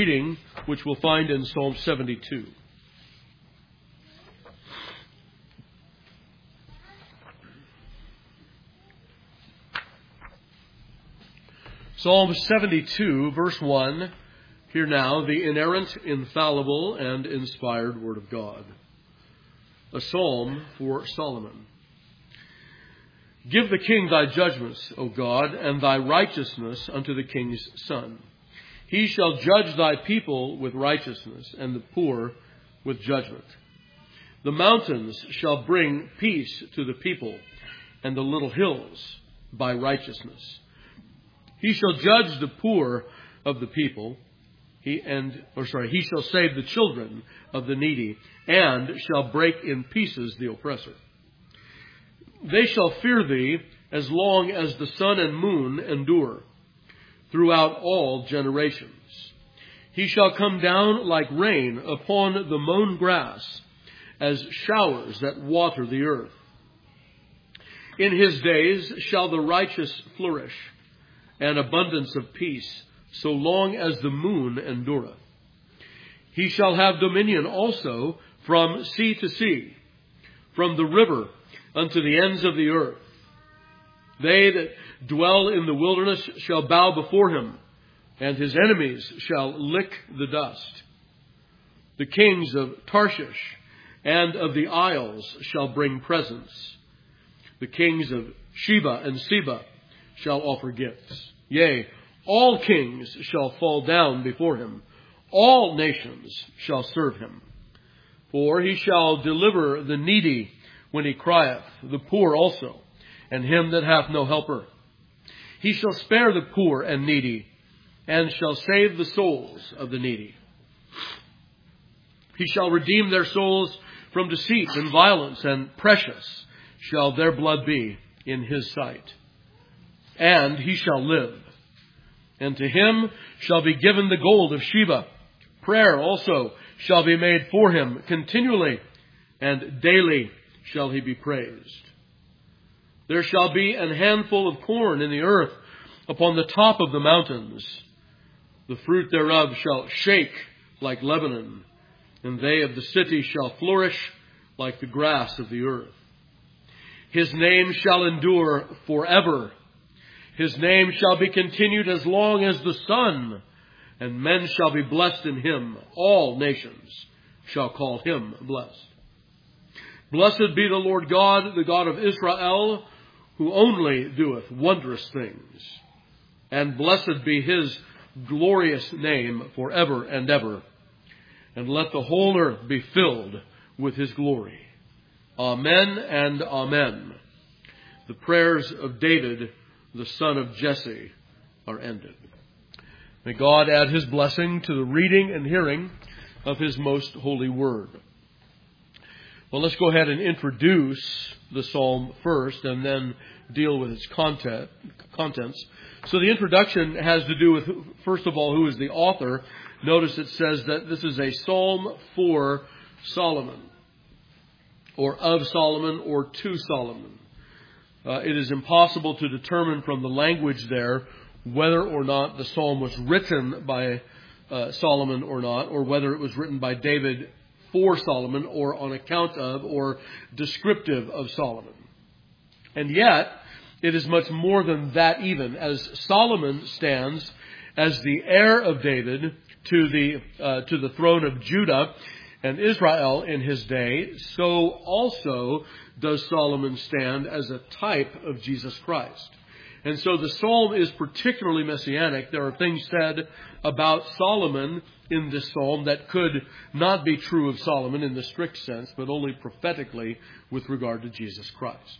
Reading, which we'll find in Psalm 72. Psalm 72, verse 1. Hear now the inerrant, infallible, and inspired Word of God. A psalm for Solomon. Give the king thy judgments, O God, and thy righteousness unto the king's son. He shall judge thy people with righteousness, and the poor with judgment. The mountains shall bring peace to the people, and the little hills by righteousness. He shall judge the poor of the people, he shall save the children of the needy, and shall break in pieces the oppressor. They shall fear thee as long as the sun and moon endure, throughout all generations. He shall come down like rain upon the mown grass, as showers that water the earth. In his days shall the righteous flourish, and abundance of peace, so long as the moon endureth. He shall have dominion also from sea to sea, from the river unto the ends of the earth. They that dwell in the wilderness shall bow before him, and his enemies shall lick the dust. The kings of Tarshish and of the isles shall bring presents. The kings of Sheba and Seba shall offer gifts. Yea, all kings shall fall down before him. All nations shall serve him. For he shall deliver the needy when he crieth, the poor also, and him that hath no helper. He shall spare the poor and needy, and shall save the souls of the needy. He shall redeem their souls from deceit and violence, and precious shall their blood be in his sight. And he shall live. And to him shall be given the gold of Sheba. Prayer also shall be made for him continually, and daily shall he be praised. There shall be an handful of corn in the earth upon the top of the mountains. The fruit thereof shall shake like Lebanon, and they of the city shall flourish like the grass of the earth. His name shall endure forever. His name shall be continued as long as the sun, and men shall be blessed in him. All nations shall call him blessed. Blessed be the Lord God, the God of Israel, who only doeth wondrous things. And blessed be his glorious name forever and ever. And let the whole earth be filled with his glory. Amen and amen. The prayers of David, the son of Jesse, are ended. May God add his blessing to the reading and hearing of his most holy word. Well, let's go ahead and introduce the psalm first and then deal with its contents. So the introduction has to do with, first of all, who is the author. Notice it says that this is a psalm for Solomon, or of Solomon, or to Solomon. It is impossible to determine from the language there whether or not the psalm was written by Solomon or not, or whether it was written by David for Solomon, or on account of, or descriptive of Solomon. And yet, it is much more than that even, as Solomon stands as the heir of David to the throne of Judah and Israel in his day, so also does Solomon stand as a type of Jesus Christ. And so the psalm is particularly messianic. There are things said about Solomon in this psalm that could not be true of Solomon in the strict sense, but only prophetically with regard to Jesus Christ.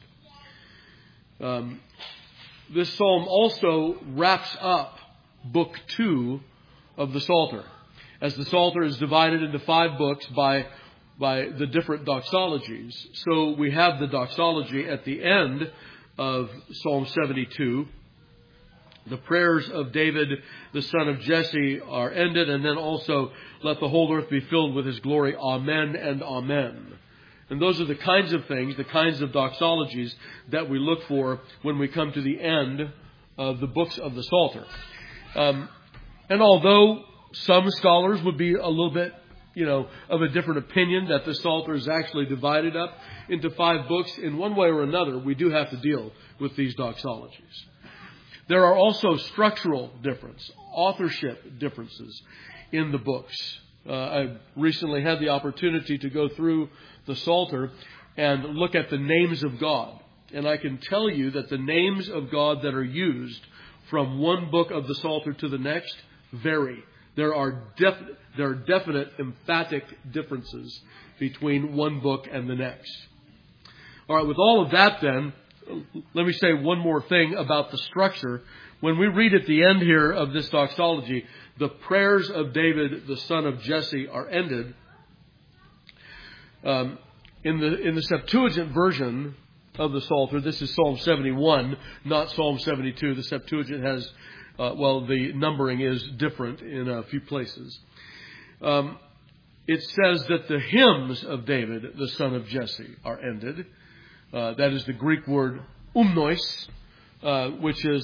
This psalm also wraps up Book 2 of the Psalter, as the Psalter is divided into 5 books by the different doxologies. So we have the doxology at the end of Psalm 72. The prayers of David, the son of Jesse, are ended, and then also, let the whole earth be filled with his glory. Amen and amen. And those are the kinds of things, the kinds of doxologies that we look for when we come to the end of the books of the Psalter. And although Some scholars would be a little bit, of a different opinion that the Psalter is actually divided up into 5 books. In one way or another, we do have to deal with these doxologies. There are also structural authorship differences in the books. I recently had the opportunity to go through the Psalter and look at the names of God. And I can tell you that the names of God that are used from one book of the Psalter to the next vary. There are definite emphatic differences between one book and the next. All right, with all of that then, let me say one more thing about the structure. When we read at the end here of this doxology, the prayers of David, the son of Jesse, are ended. In the Septuagint version of the Psalter, this is Psalm 71, not Psalm 72. The Septuagint has, the numbering is different in a few places. It says that the hymns of David, the son of Jesse, are ended. That is the Greek word umnos, which is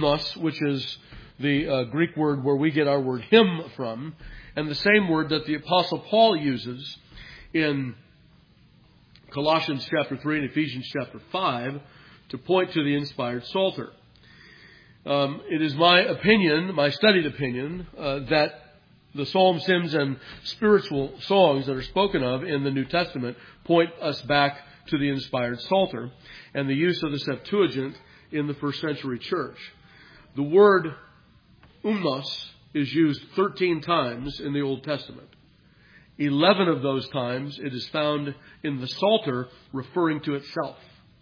the Greek word where we get our word hymn from, and the same word that the Apostle Paul uses in Colossians chapter 3 and Ephesians chapter 5 to point to the inspired Psalter. It is my opinion, my studied opinion, that the psalms, hymns, and spiritual songs that are spoken of in the New Testament point us back to the inspired Psalter and the use of the Septuagint in the first century church. The word umnos is used 13 times in the Old Testament. 11 of those times it is found in the Psalter referring to itself.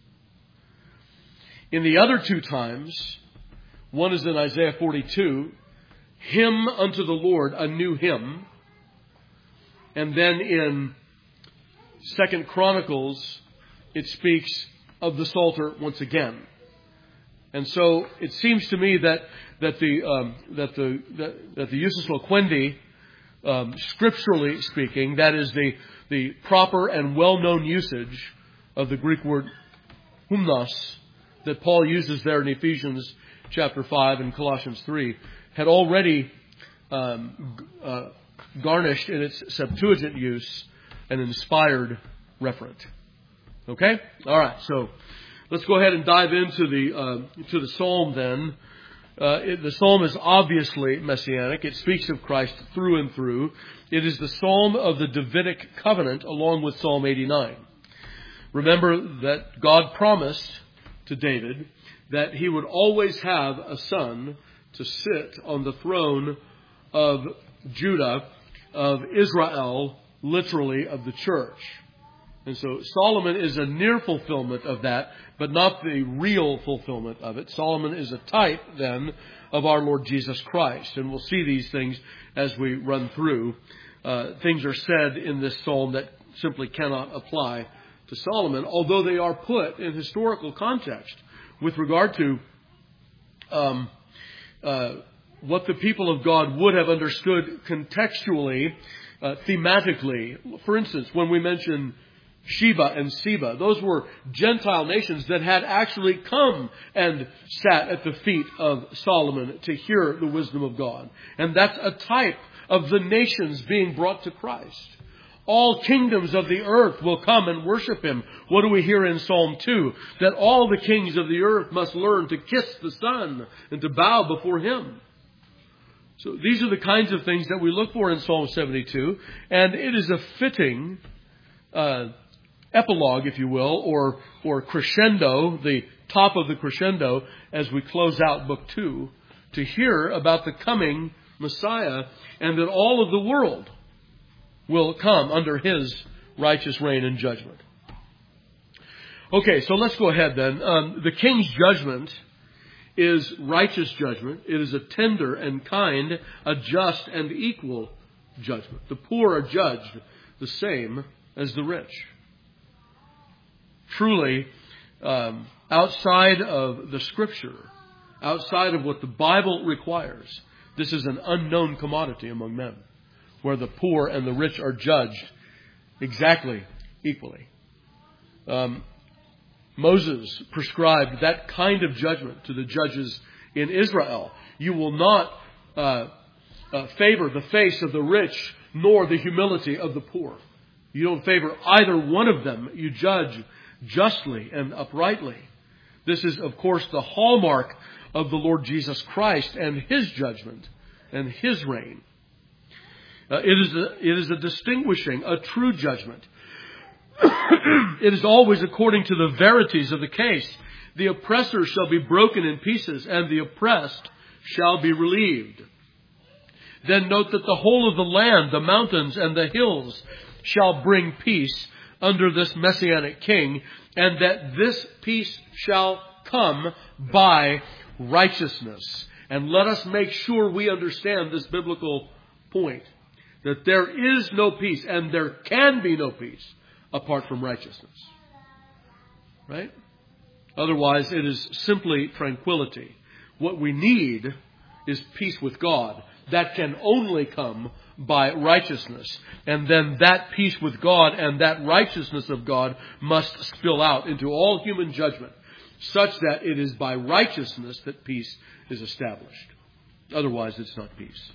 In the other 2 times, one is in Isaiah 42, hymn unto the Lord, a new hymn. And then in 2 Chronicles, it speaks of the Psalter once again. And so it seems to me that the usus loquendi, scripturally speaking, that is the proper and well-known usage of the Greek word humnos that Paul uses there in Ephesians chapter 5 and Colossians 3, had already garnished in its Septuagint use an inspired referent. Okay? All right. So let's go ahead and dive into the psalm then. The psalm is obviously messianic. It speaks of Christ through and through. It is the psalm of the Davidic covenant along with Psalm 89. Remember that God promised to David that he would always have a son to sit on the throne of Judah, of Israel, literally of the church. And so Solomon is a near fulfillment of that, but not the real fulfillment of it. Solomon is a type, then, of our Lord Jesus Christ. And we'll see these things as we run through. Things are said in this psalm that simply cannot apply to Solomon, although they are put in historical context with regard to what the people of God would have understood contextually, thematically. For instance, when we mention Sheba and Seba, those were Gentile nations that had actually come and sat at the feet of Solomon to hear the wisdom of God. And that's a type of the nations being brought to Christ. All kingdoms of the earth will come and worship Him. What do we hear in Psalm 2? That all the kings of the earth must learn to kiss the Son and to bow before Him. So these are the kinds of things that we look for in Psalm 72. And it is a fitting epilogue, if you will, or crescendo, the top of the crescendo, as we close out Book 2, to hear about the coming Messiah and that all of the world will come under His righteous reign and judgment. Okay, so let's go ahead then. The king's judgment is righteous judgment. It is a tender and kind, a just and equal judgment. The poor are judged the same as the rich. Truly, outside of the Scripture, outside of what the Bible requires, this is an unknown commodity among men, where the poor and the rich are judged exactly equally. Moses prescribed that kind of judgment to the judges in Israel. You will not favor the face of the rich, nor the humility of the poor. You don't favor either one of them. You judge justly and uprightly. This is, of course, the hallmark of the Lord Jesus Christ and His judgment and His reign. It is a distinguishing, a true judgment. It is always according to the verities of the case. The oppressor shall be broken in pieces, and the oppressed shall be relieved. Then note that the whole of the land, the mountains and the hills, shall bring peace under this Messianic King, and that this peace shall come by righteousness. And let us make sure we understand this biblical point, that there is no peace, and there can be no peace apart from righteousness. Right? Otherwise, it is simply tranquility. What we need is peace with God. That can only come by righteousness. And then that peace with God and that righteousness of God must spill out into all human judgment, such that it is by righteousness that peace is established. Otherwise, it's not peace.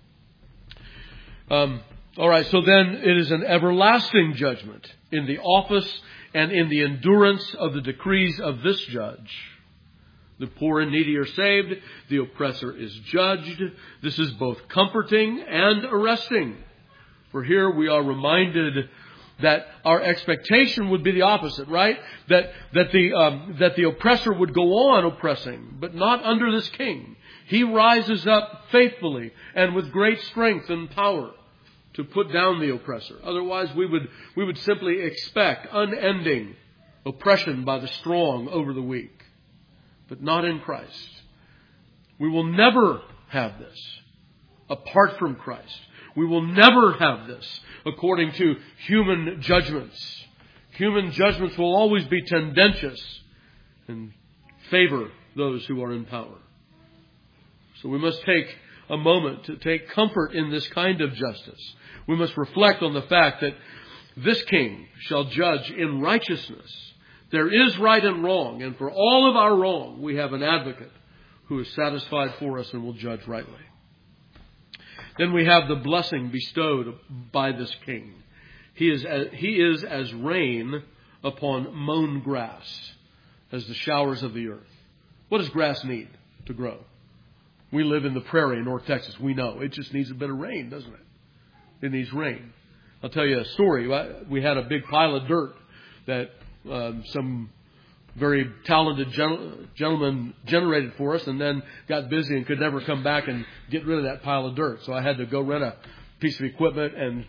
All right, so then it is an everlasting judgment in the office and in the endurance of the decrees of this judge. The poor and needy are saved. The oppressor is judged. This is both comforting and arresting. For here we are reminded that our expectation would be the opposite, right? That the oppressor would go on oppressing, but not under this king. He rises up faithfully and with great strength and power to put down the oppressor. Otherwise, we would simply expect unending oppression by the strong over the weak. But not in Christ. We will never have this apart from Christ. We will never have this according to human judgments. Human judgments will always be tendentious and favor those who are in power. So we must take a moment to take comfort in this kind of justice. We must reflect on the fact that this king shall judge in righteousness. There is right and wrong, and for all of our wrong, we have an advocate who is satisfied for us and will judge rightly. Then we have the blessing bestowed by this king. He is as rain upon mown grass, as the showers of the earth. What does grass need to grow? We live in the prairie in North Texas. We know it just needs a bit of rain, doesn't it? It needs rain. I'll tell you a story. We had a big pile of dirt that some very talented gentleman generated for us, and then got busy and could never come back and get rid of that pile of dirt. So I had to go rent a piece of equipment, and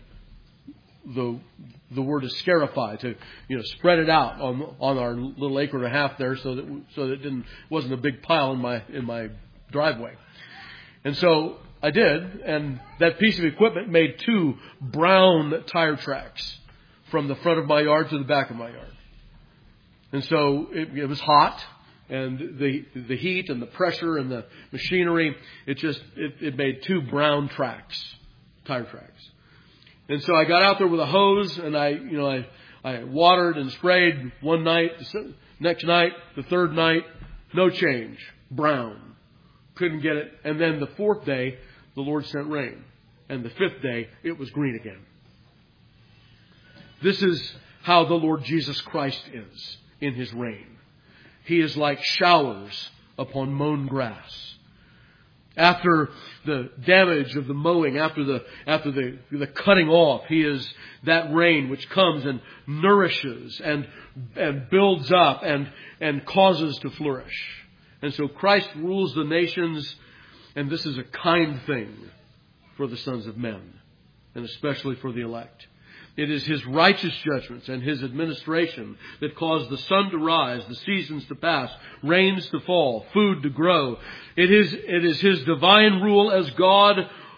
the word is scarify, to spread it out on our little acre and a half there, so that it wasn't a big pile in my driveway. And so I did, and that piece of equipment made 2 brown tire tracks from the front of my yard to the back of my yard. And so it was hot, and the heat and the pressure and the machinery, it made 2 brown tracks, tire tracks. And so I got out there with a hose, and I watered and sprayed one night, the next night, the third night, no change, brown. Couldn't get it. And then the 4th day, the Lord sent rain. And the 5th day, it was green again. This is how the Lord Jesus Christ is in His reign. He is like showers upon mown grass. After the damage of the mowing, after the cutting off, He is that rain which comes and nourishes and builds up and causes to flourish. And so Christ rules the nations, and this is a kind thing for the sons of men, and especially for the elect. It is His righteous judgments and His administration that cause the sun to rise, the seasons to pass, rains to fall, food to grow. It is His divine rule as God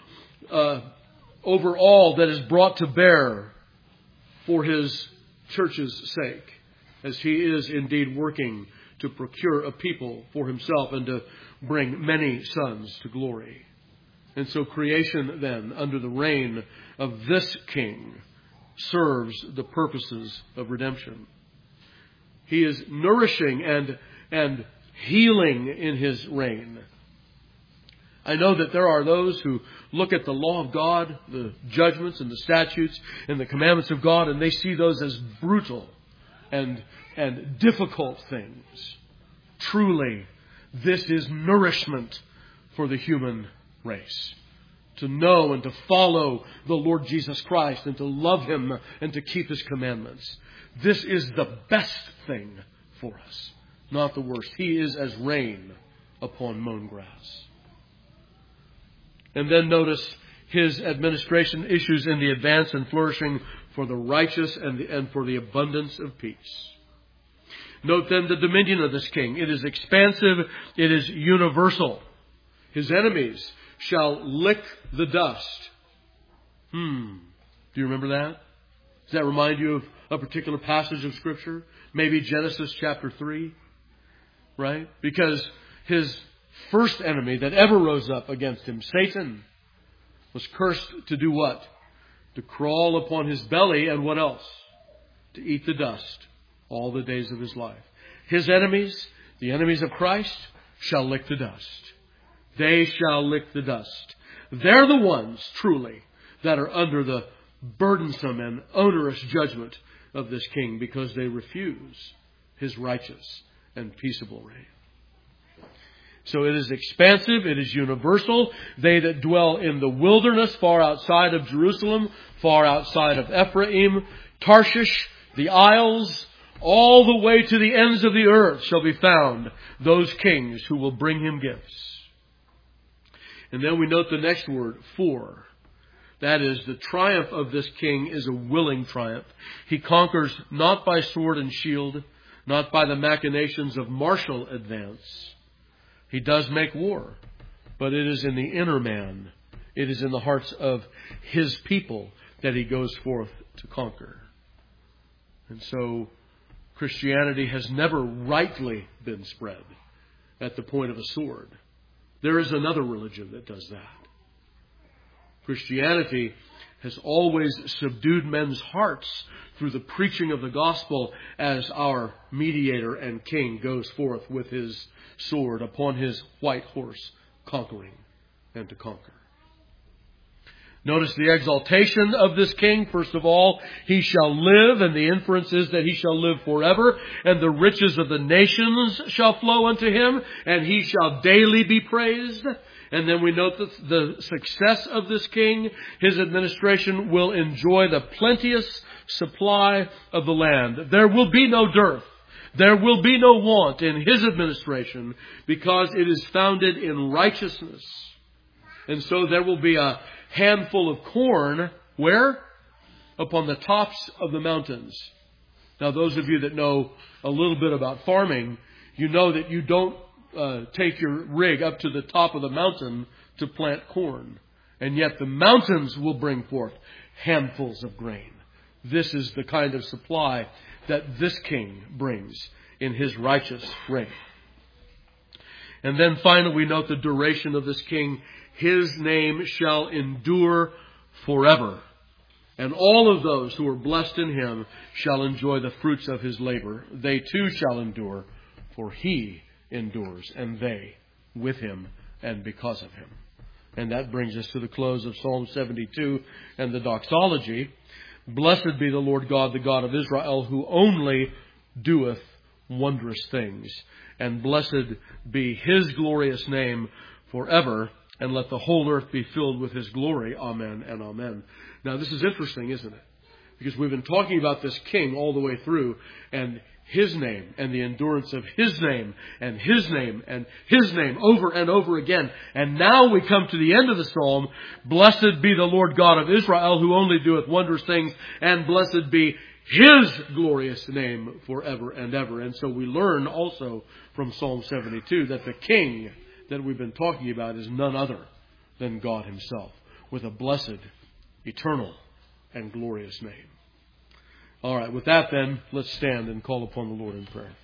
over all that is brought to bear for His church's sake, as He is indeed working to procure a people for Himself and to bring many sons to glory. And so creation then, under the reign of this King, serves the purposes of redemption. He is nourishing and healing in His reign. I know that there are those who look at the law of God, the judgments and the statutes and the commandments of God, and they see those as brutal and difficult things. Truly, this is nourishment for the human race. To know and to follow the Lord Jesus Christ and to love Him and to keep His commandments. This is the best thing for us, not the worst. He is as rain upon mown grass. And then notice His administration issues in the advance and flourishing for the righteous and for the abundance of peace. Note then the dominion of this king. It is expansive. It is universal. His enemies shall lick the dust. Do you remember that? Does that remind you of a particular passage of Scripture? Maybe Genesis chapter 3, right? Because his first enemy that ever rose up against him, Satan, was cursed to do what? To crawl upon his belly, and what else? To eat the dust all the days of his life. His enemies, the enemies of Christ, shall lick the dust. They shall lick the dust. They're the ones, truly, that are under the burdensome and onerous judgment of this king, because they refuse His righteous and peaceable reign. So it is expansive, it is universal. They that dwell in the wilderness, far outside of Jerusalem, far outside of Ephraim, Tarshish, the isles, all the way to the ends of the earth shall be found those kings who will bring Him gifts. And then we note the next word, for. That is, the triumph of this king is a willing triumph. He conquers not by sword and shield, not by the machinations of martial advance. He does make war, but it is in the inner man. It is in the hearts of His people that He goes forth to conquer. And so Christianity has never rightly been spread at the point of a sword. There is another religion that does that. Christianity has always subdued men's hearts through the preaching of the gospel as our mediator and king goes forth with his sword upon his white horse, conquering and to conquer. Notice the exaltation of this king. First of all, he shall live, and the inference is that he shall live forever, and the riches of the nations shall flow unto him, and he shall daily be praised. And then we note that the success of this king, his administration will enjoy the plenteous supply of the land. There will be no dearth. There will be no want in his administration, because it is founded in righteousness. And so there will be a handful of corn, where? Upon the tops of the mountains. Now, those of you that know a little bit about farming, you know that you don't take your rig up to the top of the mountain to plant corn. And yet the mountains will bring forth handfuls of grain. This is the kind of supply that this king brings in his righteous reign. And then finally we note the duration of this king. His name shall endure forever. And all of those who are blessed in him shall enjoy the fruits of his labor. They too shall endure, for he endures, and they with him and because of him. And that brings us to the close of Psalm 72 and the doxology. Blessed be the Lord God, the God of Israel, who only doeth wondrous things. And blessed be his glorious name forever. And let the whole earth be filled with his glory. Amen and amen. Now this is interesting, isn't it? Because we've been talking about this king all the way through, and his name and the endurance of his name and his name and his name over and over again. And now we come to the end of the psalm. Blessed be the Lord God of Israel, who only doeth wondrous things, and blessed be his glorious name forever and ever. And so we learn also from Psalm 72 that the king that we've been talking about is none other than God himself, with a blessed, eternal, and glorious name. All right, with that then, let's stand and call upon the Lord in prayer.